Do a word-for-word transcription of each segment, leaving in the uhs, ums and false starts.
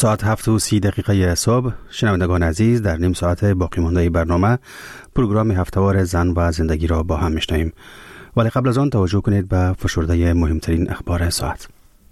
ساعت هفت و سی دقیقه صبح. شنوندگان عزیز، در نیم ساعت باقی مانده برنامه پروگرام هفته‌وار زن و زندگی را با هم میشنویم، ولی قبل از آن توجه کنید به فشرده مهمترین اخبار ساعت.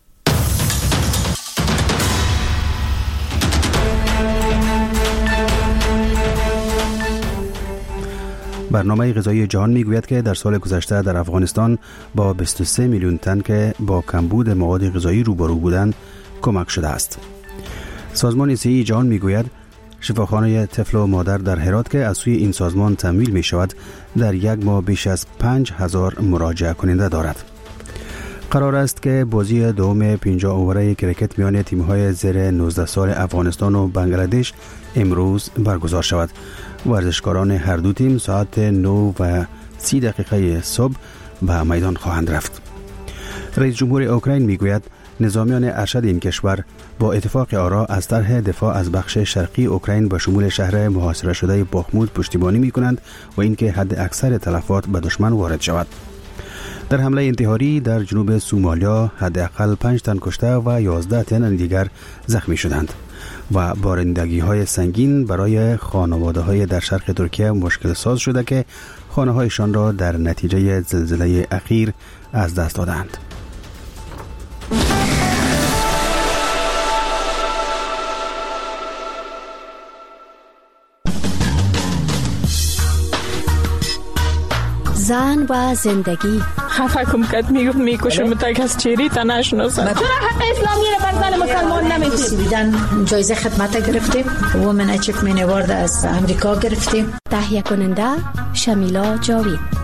برنامه غذایی جهان میگوید که در سال گذشته در افغانستان با بیست و سه میلیون تن که با کمبود مواد غذایی روبرو بودند کمک شده است. سازمان صحی جهان میگوید شفاخانه طفل و مادر در هرات که از سوی این سازمان تمویل می شود در یک ماه بیش از پنج هزار مراجعه کننده دارد. قرار است که بازی دوم پنجاه اووره کرکت میان تیم‌های زیر نوزده سال افغانستان و بنگلادش امروز برگزار شود. ورزشکاران هر دو تیم ساعت نه و سی دقیقه صبح به میدان خواهند رفت. رئیس جمهور اوکراین میگوید نظامیان ارشد این کشور با اتفاق آرا از طرح دفاع از بخش شرقی اوکراین به شمول شهر محاصره شده باخمود پشتیبانی می کنند و اینکه حد اکثر تلفات به دشمن وارد شود. در حمله انتحاری در جنوب سومالیا حداقل پنج تن کشته و یازده تن دیگر زخمی شدند و بارندگی های سنگین برای خانواده های در شرق ترکیه مشکل ساز شده که خانه هایشان را در نتیجه زلزله اخیر از دست دادند. زن و زندگی. خفه کم کت میگفت میکشم تا کس چیری تا نشناسم. چرا حق اسلامی رو بر زن مسلمان نمیدید؟ بیدن جایزه خدمت گرفتیم، وومن اچیومنت اوارد از امریکا گرفتیم. تهیه کننده شمیلا جاوید.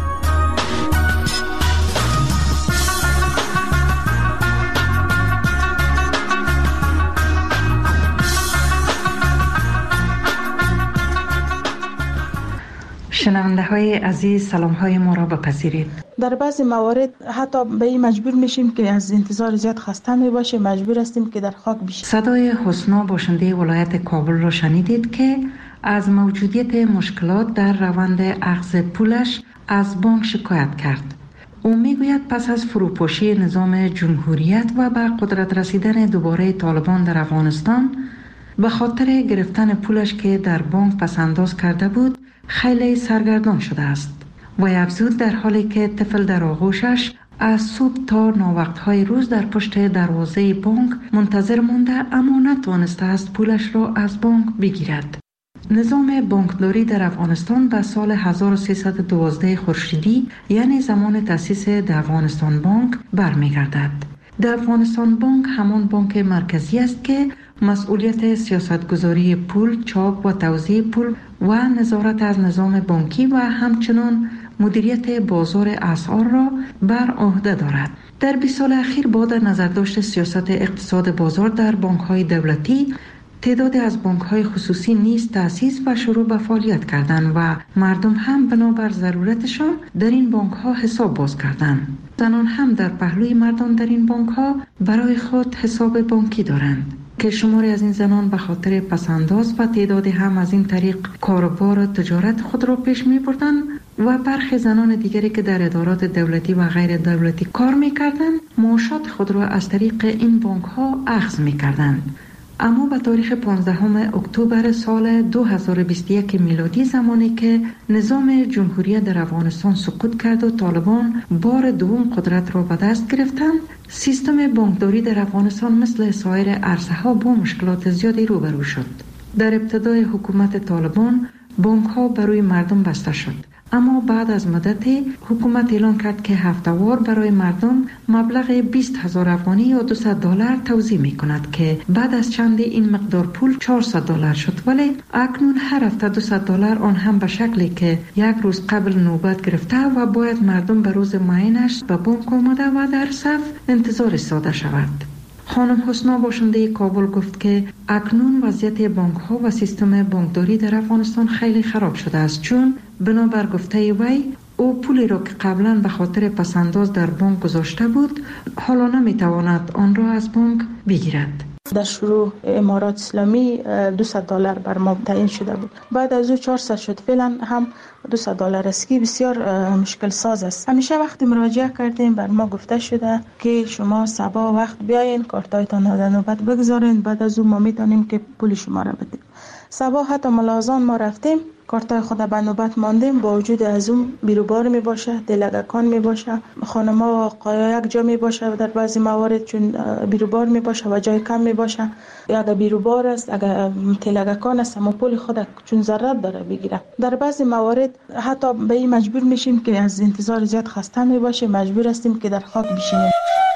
شنونده های عزیز، سلام های ما را بپذیرید. در بعضی موارد حتی به این مجبور میشیم که از انتظار زیاد خسته می باشیم، مجبور هستیم که در خاک بشیم. صدای حسنا باشنده ولایت کابل را شنیدید که از موجودیت مشکلات در روند اخذ پولش از بانک شکایت کرد. او میگوید پس از فروپاشی نظام جمهوریت و به قدرت رسیدن دوباره طالبان در افغانستان به خاطر گرفتن پولش که در بانک پسنداز کرده بود خیلی سرگردان شده است. و افزود در حالی که طفل در آغوشش از صبح تا ناوقتهای روز در پشت دروازه بانک منتظر مانده اما نتوانسته است پولش را از بانک بگیرد. نظام بانکداری در افغانستان به سال هزار و سیصد و دوازده خورشیدی یعنی زمان تأسیس در افغانستان بانک برمیگردد. در افغانستان بانک همان بانک مرکزی است که مسئولیت سیاستگذاری پول، چاپ و توزیع پول و نظارت از نظام بانکی و همچنان مدیریت بازار اسعار را بر عهده دارد. در بیست سال اخیر با در نظر داشت سیاست اقتصاد بازار در بانک‌های دولتی، تعدادی از بانک‌های خصوصی نیز تأسیس و شروع به فعالیت کردند و مردم هم بنابر ضرورتشان در این بانک‌ها حساب باز کردند. زنان هم در پهلوی مردان در این بانک‌ها برای خود حساب بانکی دارند که شماری از این زنان به خاطر پسنداز و تعدادی هم از این طریق کاروبار و تجارت خود را پیش می بردند و برخی زنان دیگری که در ادارات دولتی و غیر دولتی کار می کردند معاشات خود را از طریق این بانک ها اخذ می کردند. اما به تاریخ پانزدهم اکتبر سال دو هزار و بیست و یک میلادی، زمانی که نظام جمهوریت در افغانستان سقوط کرد و طالبان بار دوم قدرت را به دست گرفتند، سیستم بانکداری در افغانستان مثل سایر عرصه‌ها با مشکلات زیادی روبرو شد. در ابتدای حکومت طالبان بانک‌ها برای مردم بسته شد، اما بعد از مدتی حکومت اعلان کرد که هفته‌وار برای مردم مبلغ بیست هزار افغانی یا دویست دلار توزیع می کند که بعد از چند این مقدار پول چهارصد دلار شد، ولی اکنون هر هفته دویست دلار، آن هم به شکلی که یک روز قبل نوبت گرفته و باید مردم به روز معینش به بانک آمده و در صف انتظار ایستاده شود. خانم حسنا باشنده کابل گفت که اکنون وضعیت بانک ها و سیستم بانکداری در افغانستان خیلی خراب شده است، چون بنابر گفته وی او پولی را که قبلا به خاطر پسنداز در بانک گذاشته بود حالا نمیتواند آن را از بانک بگیرد. در شروع امارات اسلامی دویست دلار بر ما تعیین شده بود. بعد از او چهارصد شد. فعلا هم دویست دلار است که بسیار مشکل ساز است. همیشه وقتی مراجعه کردیم بر ما گفته شده که شما صبح وقت بیاین کارتایتان در نوبت بگذارین، بعد از او ما میتونیم که پول شما را بدیم. صبح حتی ملازان ما رفتیم کارتای خود به نوبت ماندیم، با وجود از اون بیروبار می باشه، دلگکان می باشه، خانما قایا یک جا می باشه در بعضی موارد چون بیروبار می باشه و جای کم می باشه. یا اگر بیروبار است اگر تلگکان است اما پول خود چون ضرورت داره بگیره. در بعضی موارد حتی به این مجبور میشیم که از انتظار زیاد خسته می باشه، مجبور هستیم که در خاک بشینیم.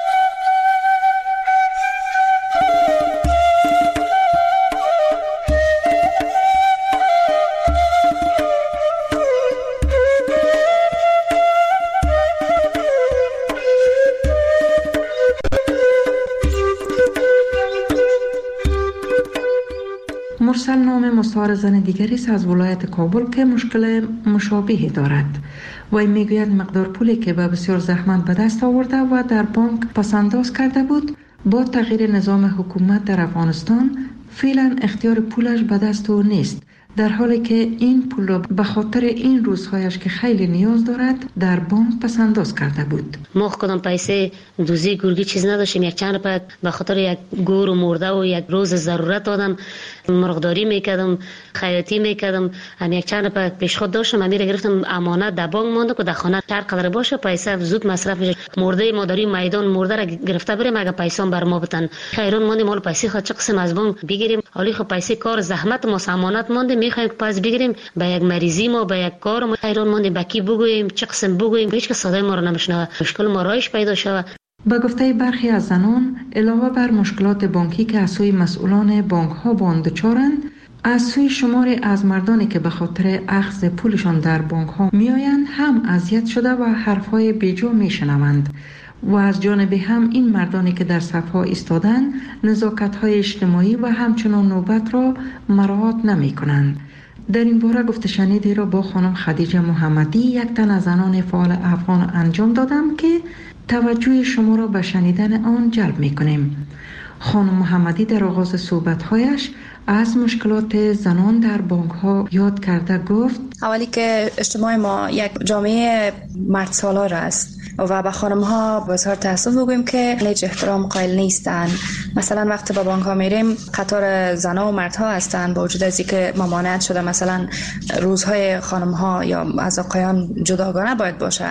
مرسل نام مستعار زن دیگری است از ولایت کابل که مشکل مشابهی دارد. وی میگوید مقدار پولی که با بسیار زحمت به دست آورده و در بانک پسنداز کرده بود، با تغییر نظام حکومت در افغانستان فعلا اختیار پولش به دست او نیست، در حالی که این پول را به خاطر این روزهایش که خیلی نیاز دارد در بانک پسنداز کرده بود. ما کدام پیسه دوزی گرگی چیز نداشتیم، یک چند پک به خاطر یک گور و مرده و یک روز ضرورت آدم مرغداری میکردم، خیاطی میکردم، هم یک چند پک پیش خود داشتم، امیر گرفتم امانت در بانک مونده که در خانه هر قدر باشه پیسه زود مصرف میشه. مرده مادری میدان مرده را گرفته بریم اگه پیسه بر ما بدن، خیرون مونده مال پیسه خود چه قسم از بانک بگیریم، حالی خب پیسه کار زحمت ما امانت مونده میخوایم پس بگیریم به یک مریضی ما به یک کار ما خیرون مونده بکی بگوییم چه قسم بگوییم، هیچ که صدای ما رو نمیشنوه، مشکل ما رایش پیدا شوه. به گفته برخی از زنان علاوه بر مشکلات بانکی که از سوی مسئولان بانک ها با آن دچارند، از سوی شماری از مردانی که به خاطر اخذ پولشان در بانک ها میآیند هم اذیت شده و حرفهای بیجا میشنوند و از جانب هم این مردانی که در صفها ایستادند نزاکت های اجتماعی و همچنان نوبت را مراعات نمی کنند. در این باره گفته شنیدی را با خانم خدیجه محمدی، یک تن از زنان فعال افغان انجام دادم که توجه شما را به شنیدن آن جلب می کنیم. خانم محمدی در آغاز صحبت‌هایش از مشکلات زنان در بانک ها یاد کرده گفت: اولی که اجتماع ما یک جامعه مرد سالار است و به خانم ها بسیار تاسف بگوییم که هیچ احترام قائل نیستن. مثلا وقتی به بانک ها میریم قطار زنان و مردها هستن، با وجود از اینکه ممانعت شده مثلا روزهای خانم ها یا از آقایان جداگانه باید باشه.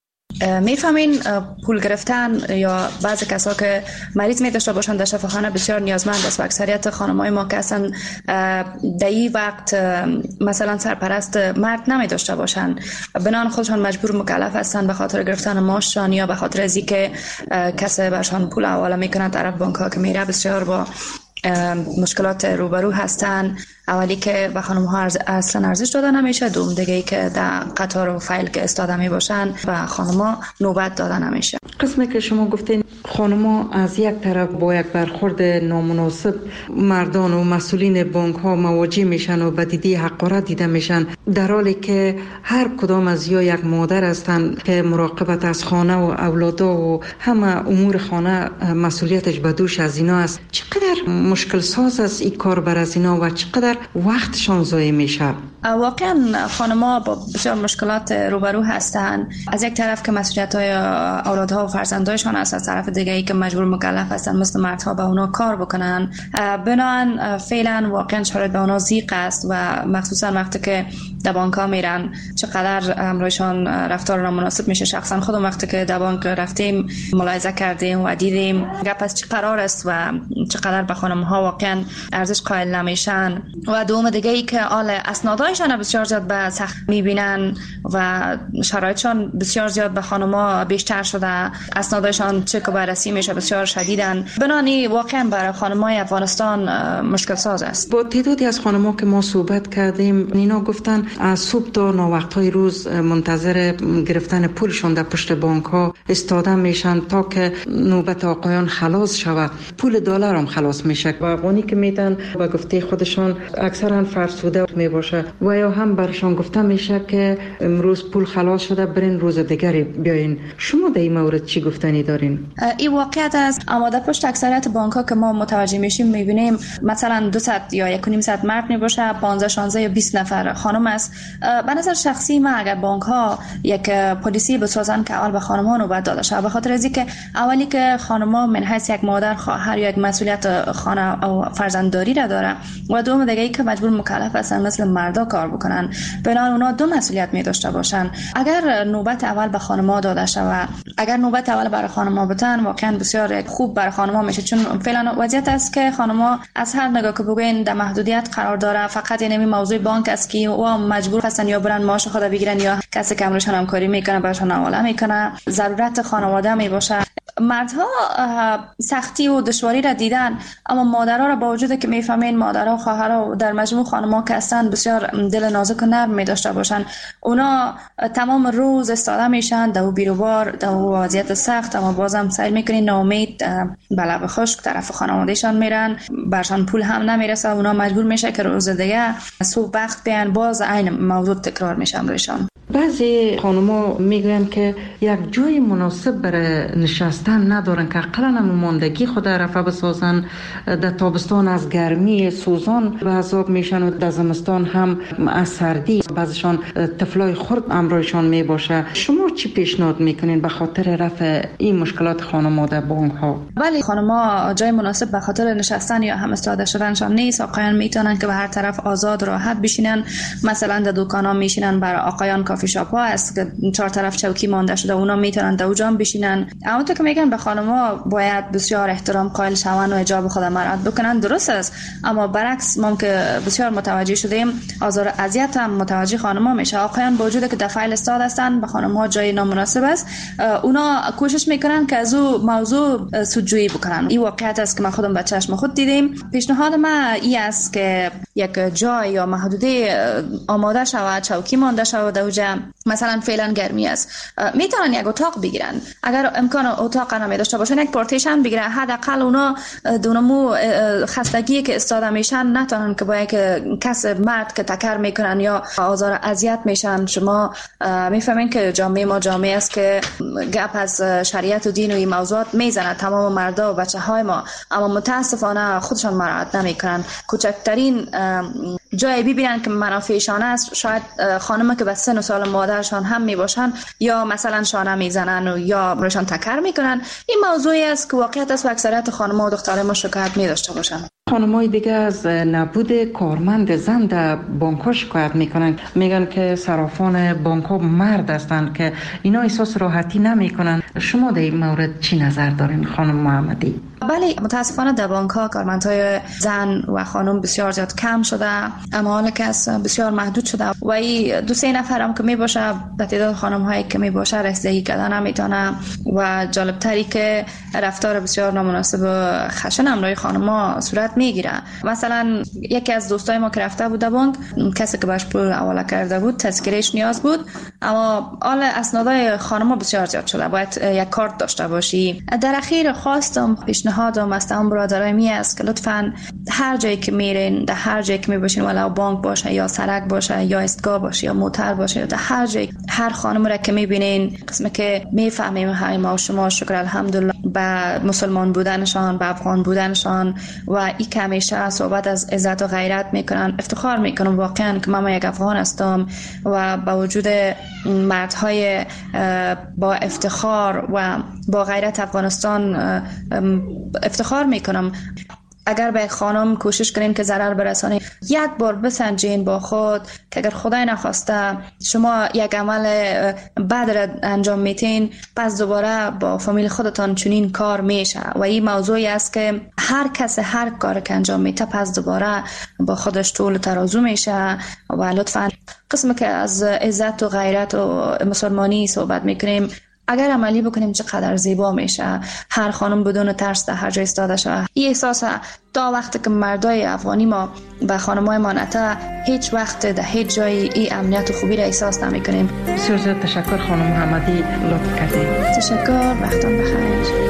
میفهمین پول گرفتن یا بعضی کسا که مریض می داشته باشند در شفاخانه بسیار نیازمند است و اکثریت خانم‌های ما که اصلا در این وقت مثلا سرپرست مرد نمی داشته باشند، بنان خودشان مجبور مکلف هستند به خاطر گرفتن معاششان یا به خاطر از اینکه کسی برشان پول حواله میکنه طرف بانک ها که میره بسیار با مشکلات روبرو هستن. اولی که به خانم ها اصلا ارزش داده نمیشه، دوم دیگه ای که در قطار و فایل که استاده می باشن و خانم ها نوبت داده نمیشه. قسمی که شما گفتین خانم ها از یک طرف با یک برخورد نامناسب مردان و مسئولین بانک ها مواجه میشن و به دیدی حقارت دیده میشن، در حالی که هر کدام از یا یک مادر هستند که مراقبت از خانه و اولادا و همه امور خانه مسئولیتش به دوش از اینا است. چقدر مشکل ساز است این کار بر از اینا و چقدر وقتشان ضایع میشه؟ واقعا خانم‌ها با بسیار مشکلات روبرو هستند. از یک طرف که مسئولیت‌های اولادها و فرزندایشان است، از طرف دیگه ای که مجبور مکلف هستند مثل مردها به اونا کار بکنن. بنابراین فعلا واقعا شرایط به اونا ضیق است و مخصوصا وقتی که در بانک‌ها میرن چقدر امروزشان رفتار نامناسب میشه. شخصا خودم وقتی که در بانک رفتیم ملاحظه کردیم و دیدیم گپ از چه قرار است و چقدر به خانم‌ها واقعا ارزش قائل نمیشن. و دوم دیگه ای که آل اسنادایشان بسیار زیاد به سخت میبینن و شرایطشان بسیار زیاد به خانم‌ها بیشتر شده، اسنادایشان چک و بررسی میشه بسیار شدیدن. بنانی واقعا برای خانم‌های افغانستان مشکل ساز است. با تعدادی از خانم‌ها که ما صحبت کردیم اینا گفتن از صبح تا ناوقت‌های روز منتظر گرفتن پولشون در پشت بانک‌ها استاده میشن تا که نوبت آقایان خلاص شود. پول دلار هم خلاص میشه و افغانی که میدن با گفته خودشان اکثرا فرسوده می باشه و یا هم برشان گفته میشه که امروز پول خلاص شده برین روز دیگری بیاین. شما در این مورد چی گفتنی دارین؟ این واقعیت است، اما در پشت اکثریت بانک ها که ما متوجه میشیم میبینیم مثلا دویست یا یک و نیم صد مرد میباشه، پانزده شانزده یا بیست نفر خانم است. به نظر شخصی من اگر بانک ها یک پلیسی بسازن که اول به خانم ها نوبت داده شود، به خاطر از اینکه اولی که خانم ها من حیث یک مادر خواهر یا یک مسئولیت خانه و فرزندداری را داره و دوم دیگه ای که مجبور مکلف هستن مثل مردا کار بکنن، بنابراین اونا دو مسئولیت می داشته باشن. اگر نوبت اول به خانم ها داده شود، اگر نوبت اول برای خانم ها بتن، واقعا بسیار خوب برای خانم ها میشه، چون فعلا وضعیت است که خانم ها از هر نگاه که بگوین در محدودیت قرار داره. فقط این موضوع بانک است که و مجبور هستن یا برن معاش خود بگیرن یا کسی که امروز همکاری میکنه براشون حواله میکنه. ضرورت خانواده می باشه. مردها سختی و دشواری را دیدن، اما مادرها را با وجود که میفهمین مادرها و خواهرها در مجموع خانم‌ها که هستن بسیار دل نازک و نرم می داشته باشن، اونا تمام روز استاده میشن در بیروبار در وضعیت سخت، اما بازم سعی میکنین ناامید به لب خشک طرف خانوادهشان میرن، برشان پول هم نمیرسه، اونا مجبور میشه که روز دیگه صبح وقت بیان باز عین موضوع تکرار میشن روشان. بعضی خانم‌ها میگن که یک جای مناسب برای نشستن ندارن که اقلا هم ماندگی خود رفع بسازن. در تابستان از گرمی سوزان به عذاب میشن و در زمستان هم از سردی. بعضیشان طفلای خرد امرایشان میباشه. شما چی پیشنهاد میکنین به خاطر رفع این مشکلات خانم‌ها در بانک ها؟ ولی خانم‌ها جای مناسب به خاطر نشستن یا هم استاده شدنشان نیست. آقایان میتونن که به هر طرف آزاد راحت بشینن، مثلا در دکانا میشینن. برای آقایان کافی شاپ ها است که چهار طرف چوکی مانده شده، اونا میتونن در اونجا بشینن. اما تو که میگن به خانم‌ها باید بسیار احترام قائل شوند و حجاب خود مراعات بکنن، درست است، اما برعکس ما که بسیار متوجه شدیم آزار اذیت هم متوجه خانم‌ها میشه. آقایان با وجود که در فایل استاد هستن به خانم‌ها جای نامناسب است، اونا کوشش میکنن که از او موضوع سودجویی بکنن. این واقعیت است که ما خودم به چشم خود دیدیم. پیشنهاد من این است که یک جای یا محدوده آماده شود، چوکی مانده شود اونجا. مثلا فعلا گرمی است، میتونن یک اتاق بگیرن، اگر امکان اتاق نمی داشته باشن یک پارتیشن بگیرن، حداقل اونا دونمو خستگی که استاده میشن نتونن که با یک کس مرد که تکر میکنن یا آزار اذیت میشن. شما میفهمین که جامعه ما جامعه است که گپ از شریعت و دین و این موضوعات میزنه تمام مردا و بچه های ما، اما متاسفانه خودشان مراعات نمیکنن. کوچکترین جایی ببینن که منافعشان است، شاید خانم که به سن و سال مادرشان هم میباشن یا مثلا شانه میزنن و یا روشان تکر میکنن. این موضوعی است که واقعیت است و اکثریت خانم‌ها و دخترای ما شکایت می‌داشته باشن. خانم‌های دیگه از نبود کارمند زن در بانک‌ها شکایت میکنن، میگن که صرافان بانک‌ها مرد هستند که اینا احساس راحتی نمیکنن. شما در این مورد چی نظر دارین خانم محمدی؟ بله، متاسفانه در بانک‌ها کارمندهای زن و خانم بسیار زیاد کم شده، اما حالا که بسیار محدود شده و این دو سه نفر هم که میباشه به تعداد خانم‌هایی که میباشه رسیدگی کردن نمیتونه و جالبتری که رفتار بسیار نامناسب و خشن امروی خانم‌ها صورت میگیره. مثلا یکی از دوستای ما که رفته بود بانک، کسی که باش پول حواله کرده بود تذکرهش نیاز بود، اما حال اسنادای خانم‌ها بسیار زیاد شده، باید یک کارت داشته باشی. در اخیر خواستم پیشنهادم از تمام برادرای می است که لطفاً هر جایی که میرین، در هر جایی که میباشین، ولو بانک باشه یا سرک باشه یا ایستگاه باشه یا موتر باشه، در هر جایی هر خانم را که میبینین، قسمه که میفهمیم های ما و شما شکر الحمدلله به مسلمان بودنشان، به افغان بودنشان و این که همیشه صحبت از عزت و غیرت میکنن، افتخار میکنم واقعا که من یک افغان هستم و با وجود مردهای با افتخار و با غیرت افغانستان افتخار میکنم. اگر به یک خانم کوشش کنین که ضرر برسانین، یک بار بسنجین با خود که اگر خدای نخواسته شما یک عمل بد را انجام میتین، پس دوباره با فامیل خودتان چنین کار میشه و این موضوعی است که هر کس هر کار که انجام میته پس دوباره با خودش طول ترازو میشه. و لطفاً قسم که از عزت و غیرت و مسلمانی صحبت میکنیم اگر عملی بکنیم چقدر زیبا میشه. هر خانم بدون ترس در هر جای ایستاده شه. این احساس تا وقتی که مردای افغانی ما و خانمای ما نته هیچ وقت در هیچ جای این امنیت و خوبی را احساس نمیکنیم. بسیار زیاد تشکر خانم محمدی، لطف کردید. تشکر، وقتتون بخیر.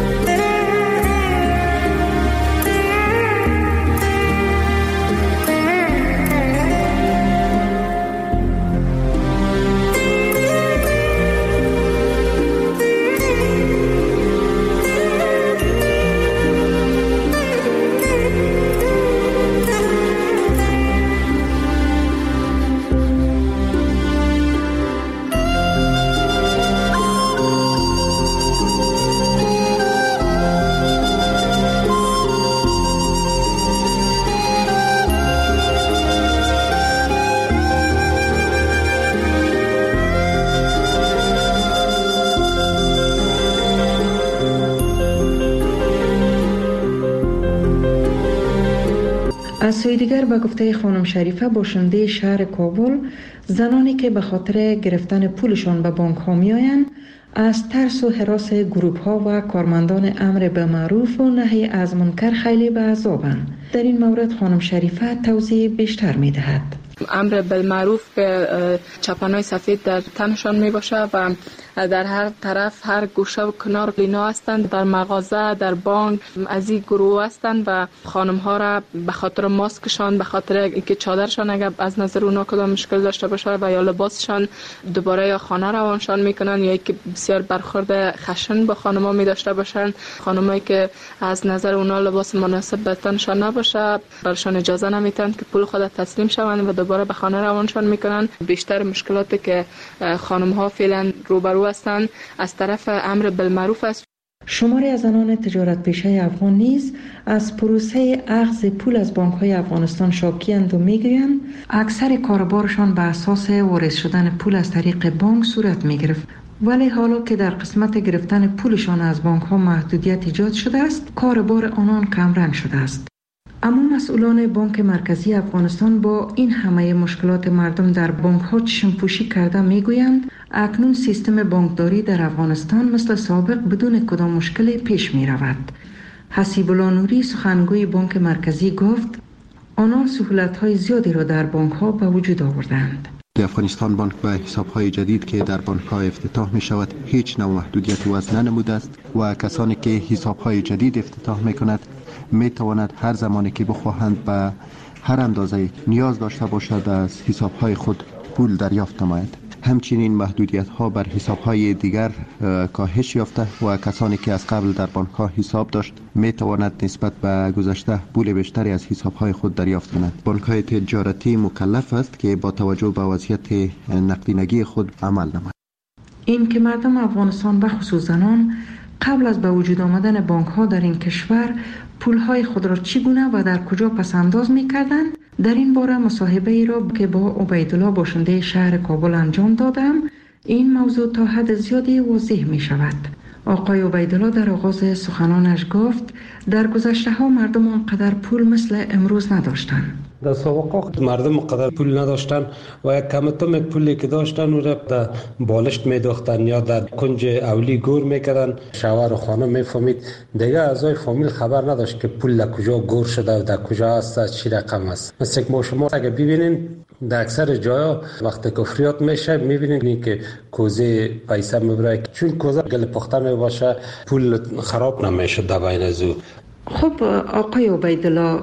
از سوی دیگر به گفته خانم شریفه باشنده شهر کابل، زنانی که به خاطر گرفتن پولشان به بانک ها می آیند از ترس و هراس گروه ها و کارمندان امر به معروف و نهی از منکر خیلی به عذابند. در این مورد خانم شریفه توضیح بیشتر می دهد. امر بالمعروف که چپنای سفید در تنشان می باشه و در هر طرف هر گوشه و کنار لینا هستند، در مغازه، در بانک از این گروه هستند و خانم ها را به خاطر ماسکشان، به خاطر اینکه چادرشان اگر از نظر اونا کدام مشکل داشته باشه و یا لباسشان دوباره یا خانه روانشان میکنن یا اینکه بسیار برخورد خشن با خانم ها می داشته باشند. خانمایی که از نظر اونا لباس مناسب به تنشان نباشه برشان اجازه نمیتن که پول خود تسلیم شوند و دوباره به خانه روانشان میکنن. بیشتر مشکلاتی که خانم ها فعلا روبرو هستند از طرف امر بالمعروف است. شماری از زنان تجارت پیشه افغان نیز از پروسه اخذ پول از بانک های افغانستان شاکی‌اند و میگویند اکثر کاربارشان به اساس واریز شدن پول از طریق بانک صورت میگرفت، ولی حالا که در قسمت گرفتن پولشان از بانک ها محدودیت ایجاد شده است، کاربار آنان کمرنگ شده است. اما مسئولان بانک مرکزی افغانستان با این همه مشکلات مردم در بانک ها چشم پوشی کرده میگویند اکنون سیستم بانکداری در افغانستان مثل سابق بدون کدام مشکلی پیش می رود. حسیب الله نوری سخنگوی بانک مرکزی گفت آنان سهولت های زیادی را در بانک ها به وجود آوردند. افغانستان بانک به حساب های جدید که در بانک ها افتتاح می شود هیچ نوع محدودیت وضع ننموده است و کسانی که حساب های جدید افتتاح می کند می تواند هر زمانی که بخواهند به هر اندازه نیاز داشته باشد از حساب های خود پول دریافت نماید. همچنین محدودیت ها بر حساب های دیگر کاهش یافته و کسانی که از قبل در بانک ها حساب داشت می تواند نسبت به گذشته پول بیشتری از حساب های خود دریافت کند. بانک های تجارتی مکلف است که با توجه به وضعیت نقدینگی خود عمل نماید. این که مردم افغانستان و خصوص زنان قبل از به وجود آمدن بانک ها در این کشور پول های خود را چگونه و در کجا پسنداز می کردند، در این باره مصاحبه ای را که با عبیدالله باشنده شهر کابل انجام دادم، این موضوع تا حد زیادی واضح می شود. آقای عبیدالله در آغاز سخنانش گفت در گذشته ها مردم آنقدر پول مثل امروز نداشتند. در سابقه مردم قدر پول نداشتن و یک کمتم پولی که داشتن او را در بالشت میداختن یا در کنج اولی گور میکردن. شوهر و خانم میفهمید دیگه اعضای فامیل خبر نداشت که پول در کجا گور شده و در کجا است، از چی رقم است. مثل که ما شما اگه ببینین در اکثر جاها وقتی که فریاد میشه میبینین که کوزه پیسه میبره، چون کوزه گل پخته میباشه پول خراب نمیشه در بین ازو. خب آقای عبیدالله،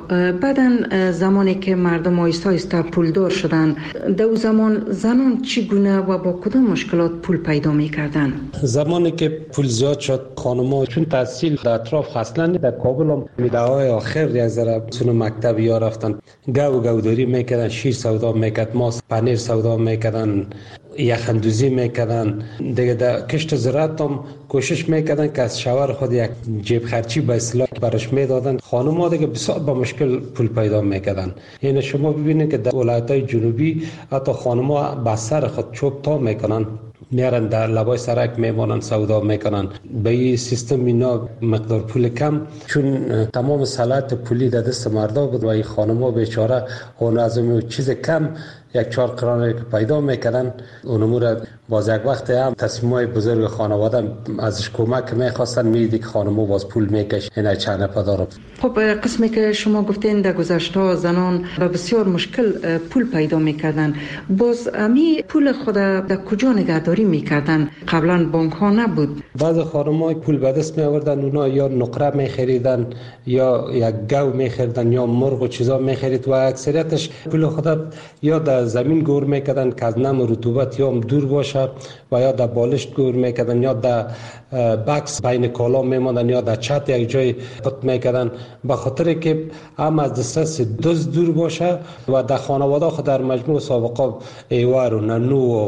بعدن زمانی که مردم آیسته آیسته پولدار شدن، در اون زمان زنان چگونه و با کدام مشکلات پول پیدا میکردن؟ زمانی که پول زیاد شد خانم‌ها چون تحصیل در اطراف اصلا در کابل هم میدههای آخر یک ذره سون مکتب یا رفتن گو گوداری میکردن، شیر سودا میکرد، ماست پنیر سودا میکردن، یخندوزی میکردن. دیگه در کشت زراعت هم کوشش میکردن که از شوهر خود یک جیب خرچی به اصلاح برش میدادن. خانم ها دیگه بسیار با مشکل پول پیدا میکردن. یعنی شما ببینید که در ولایت‌های جنوبی حتی خانم ها به سر خود چوب تا میکنن، میارن در لبای سرک میمانن سودا میکنن. به این سیستم اینا مقدار پول کم، چون تمام صلاحیت پولی در دست مردا بود و این خانم ها بیچاره اون از اون چیز کم یک چهار قرانه که پیدا میکردن اونمو را باز یک وقت هم تصمیمای بزرگ خانواده ازش کمک میخواستن، میدی که خانمو باز پول میکش اینا چند پدارم. خب قسمی که شما گفتین در گذشته زنان با بسیار مشکل پول پیدا میکردن، باز امی پول خود در کجا نگهداری میکردن؟ قبلا بانک ها نبود. بعض خانم‌ها پول به دست می آوردن، اونا یا نقره میخریدن یا یک گو میخریدن یا مرغ و چیزا میخرید و اکثریتش پول خود یا در زمین گور میکردن که از نم رطوبت یا دور باشه و یا در بالشت گور میکردن یا در بکس بین کالا میماندن یا در چت یک جای پت میکردن، به خاطر که هم از دسترس دزد دور باشه و در خانواده خود در مجموع سابقه ایوار و ننو و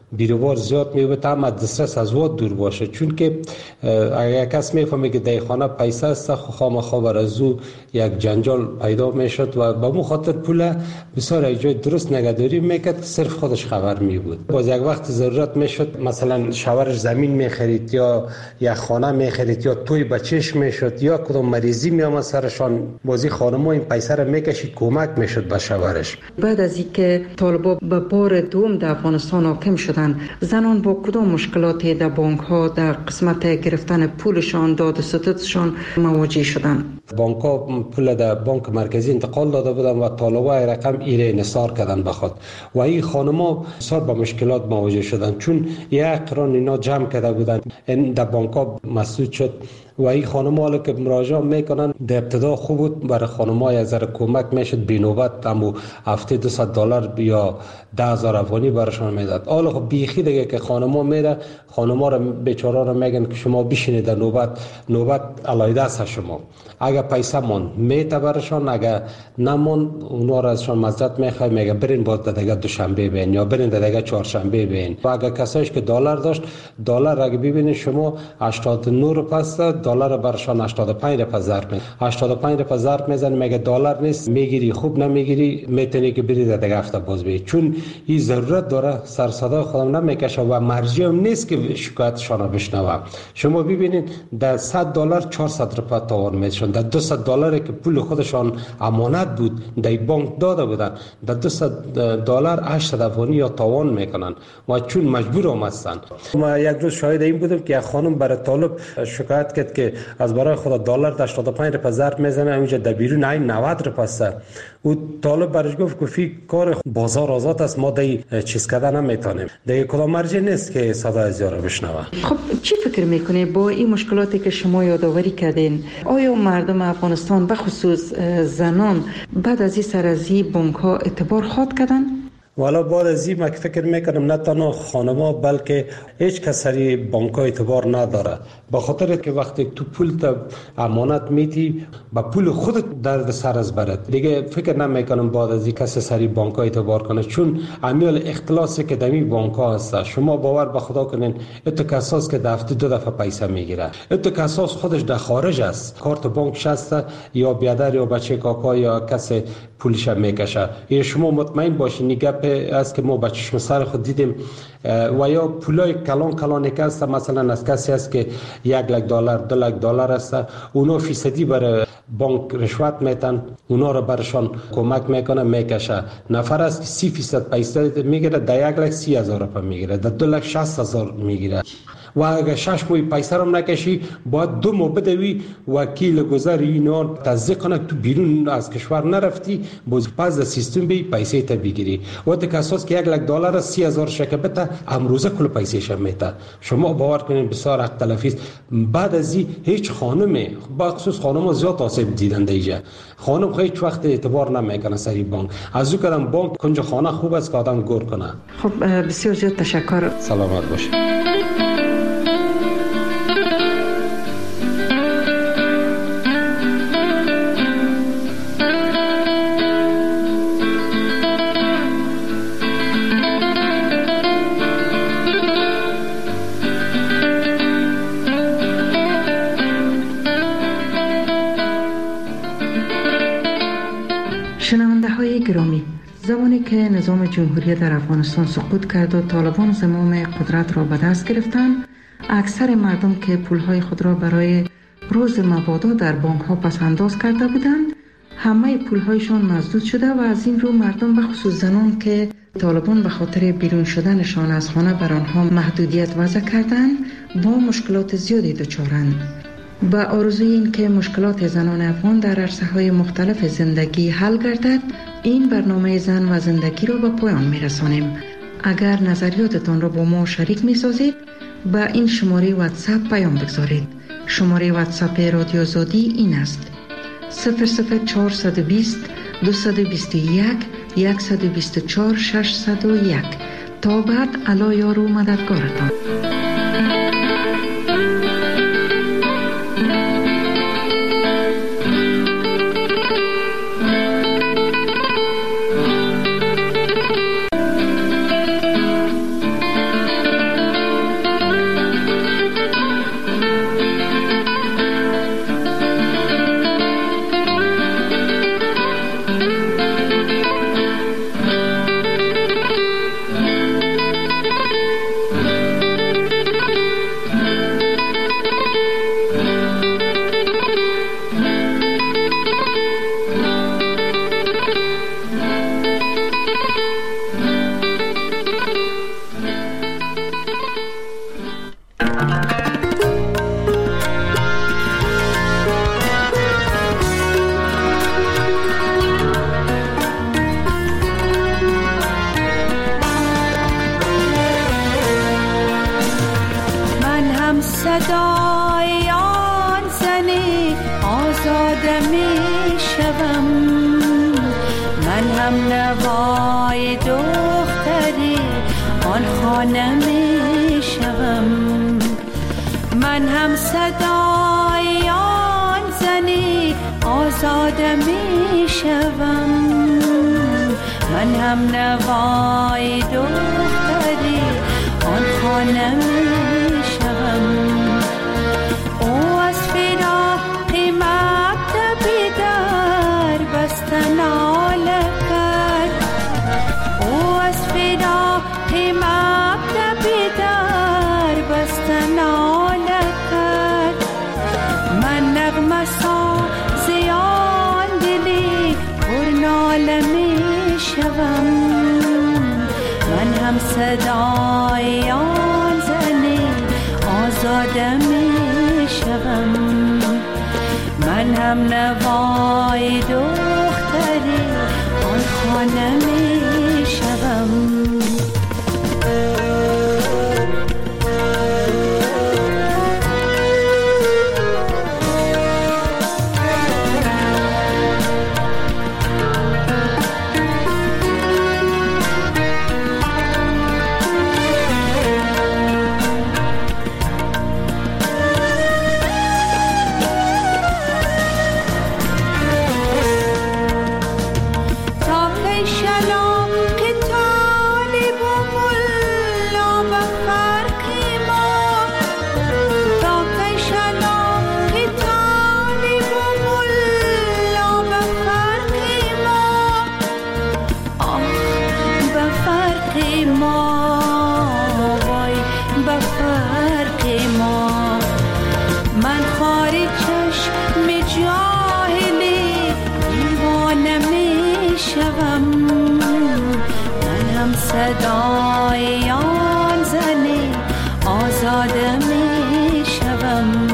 بیروبار زیاد میوه هم از دسترس از واد دور باشه. چون که اگر کس میفهمه که در خانه پیسه است خامخا بر از او یک جنجال پیدا میشد و به مو خاطر پول بسیار یک جای درست نگهداری میکرد، صرف خودش خبر می بود. باز یک وقت ضرورت میشد مثلا شوهرش زمین میخرید یا یک خانه میخرید یا توی بچهش میشد یا کدام مریضی میامد سرشان، بازی خانم‌ها این پیسه را میکشید کمک میشد به شوهرش. بعد از اینکه طالبان به بار دوم در افغانستان حاکم شدند، زنان با کدام مشکلاتی در بانک ها در قسمت گرفتن پولشان، داد و ستدشان مواجه شدند؟ بانک ها پول در بانک مرکزی انتقال داده بودند و طالبان رقم ایره انحصار کردن بخواد و این خانم‌ها بسیار با مشکلات مواجه شدند، چون یک قران اینا جمع کرده بودند این در بانک ها مسدود شد و این خانم‌ها که مراجعه میکنن در ابتدا خوب بود، برای خانم‌ها یک ذره کمک میشد، بینوبت همو هفته دویست دلار یا ده هزار افغانی براشون میداد. حالا خب بیخی دیگه که خانم‌ها میره، خانم‌ها رو بیچاره رو میگن که شما بشینید در نوبت، نوبت علایده است شما. اگر پیسه مون میته براشون، اگر نمون اونا را ازشون مزد میخواد، میگه برین باز دیگه دوشنبه بین یا برین دیگه چهارشنبه بین. و اگر کسایش که دلار داشت، دلار اگه ببینید شما هشتاد و نه روپیه است، دلار برشان هشتاد و پنج روپیه ضرب می هشتاد و پنج روپیه ضرب میزنی، میگه دلار نیست میگیری، خوب نمیگیری میتونی که بری دیگه هفته باز بی. چون این ضرورت داره سر صدا خودم نمیکشه و مرجع هم نیست که شکایتشان رو بشنوه. شما ببینید در صد دلار چهارصد روپیه تاوان میشون، در دویست دلار که پول خودشان امانت بود در بانک داده بودن، در دویست دلار هشتصد افغانی یا تاوان میکنن و چون مجبور هم هستن. ما یک روز شاهد این بودم که یک خانم برای طالب شکایت کرد که از برای خدا دلار هشتاد و پنج روپیه ضرب میزنه، اونجا در بیرون این نود روپیه است. او طالب برش گفت که فی کار بازار آزاد است، ما دی چیز کردن نمیتونیم، دیگه کدام مرجع نیست که صدا از یارو بشنوه. خب چی فکر میکنه با این مشکلاتی که شما یادآوری کردین، آیا مردم افغانستان به خصوص زنان بعد از این سرازی بانک ها اعتبار خواهد کردن؟ والا بعد از این من فکر میکنم نه تنها خانم‌ها بلکه هیچ کس سری بانک‌ها اعتبار نداره، به خاطر که وقتی تو پول تا امانت میتی با پول خودت درد سر از برد، دیگه فکر نمیکنم بعد از این کس سری بانک‌ها اعتبار کنه، چون امیال اختلاسی که دمی بانک‌ها هست. شما باور به خدا کنین اتو کساس که دفعه دو دفعه پیسه میگیره، اتو کساس خودش در خارج است، کارت بانک شسته یا بیادر یا بچه کاکا یا کسی پولش میکشه. یا شما مطمئن باشین گپ است که ما با چشم سر خود دیدیم و یا پولای کلان کلان که است، مثلا از کسی است که یک لک دلار دو لک دلار است، اونا فیصدی برای بانک رشوت میتن، اونا رو برشان کمک میکنه میکشه. نفر است که سی فیصد پیسه میگیره، در یک لک سی هزار روپیه میگیره، در دو لک شصت هزار میگیره و اگر شش ماه پیسه رو نکشی باید دو ماه بدوی وکیل گذر اینا تصدیق کنه تو بیرون از کشور نرفتی، باز پس از سیستم بی پیسه تا بگیری. وقتی که اساس که یک لک دلار سی هزار شکبته امروزه کل پیسه شم میته. شما باور کنید بسیار حق تلفی است. بعد از این هیچ خانمی با خصوص خانم زیاد آسیب دیدن دیگه، خانم هیچ وقت اعتبار نمیکنه سری بانک، از او کدام بانک کنج خانه خوب است که آدم گور کنه. خب بسیار زیاد تشکر، سلامت باشید. شنونده های گرامی، زمانی که نظام جمهوری در افغانستان سقوط کرد و طالبان زمام قدرت را به دست گرفتند، اکثر مردم که پولهای خود را برای روز مبادا در بانک ها پس انداز کرده بودند، همه پولهایشان مسدود شده و از این رو مردم به خصوص زنان که طالبان به خاطر بیرون شدنشان از خانه بر آنها محدودیت وضع کردند، با مشکلات زیادی دچارند. با آرزوی این که مشکلات زنان افغان در عرصه‌های مختلف زندگی حل گردد، این برنامه زن و زندگی را به پایان می‌رسانیم. اگر نظریاتتان را با ما شریک می‌سازید، با این شماره واتساپ پیام بگذارید. شماره واتساپ رادیو آزادی این است: صفر صفر چهارصد و بیست دویست و بیست و یک صد و بیست و چهار ششصد و یک. تا بعد، الا یار و مددگارتان. هم نوای دختری آن خانه می شوم، من هم صدای آن زنی آزاده می شوم، من هم نوای دختری آن خانه می شوم. او از فراق مکتبی در بسته ناله کرد، او از فراق مکتبی در بسته ناله کرد، من نغمه سازی آن دلی پر ناله می شوم، من هم صدای آن زنی آزاده می شوم، من هم نوای دختری آن خانه می شوم. صدای آن زنی آزاده می شوم.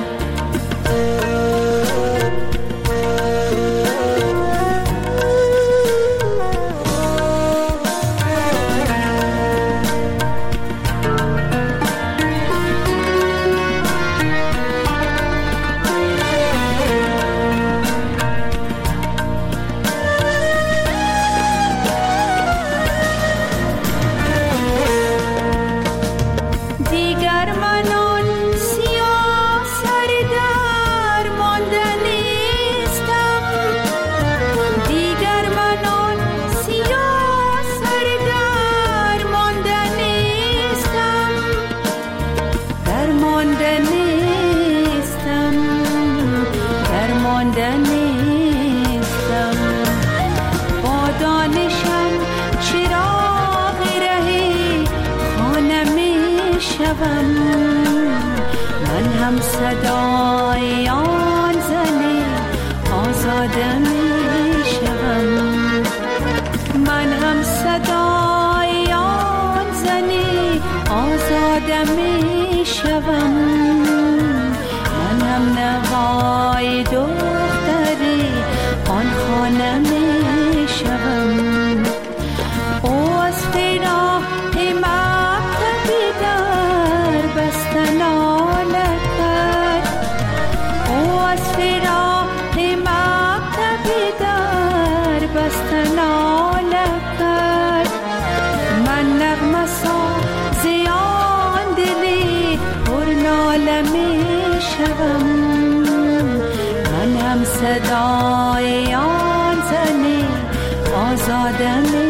من هم صدای آن زنی آزاده می شوم، من هم صدای آن زنی آزاده می شوم، من هم نوای دختری آن خانه می شوم. او از فراق مکتبی در بسته ناله کرد، او از فراق مکتبی در بسته ناله کرد، من نغمه سازی آن دلی پر ناله می شوم، من هم صدای آن زنی آزاده می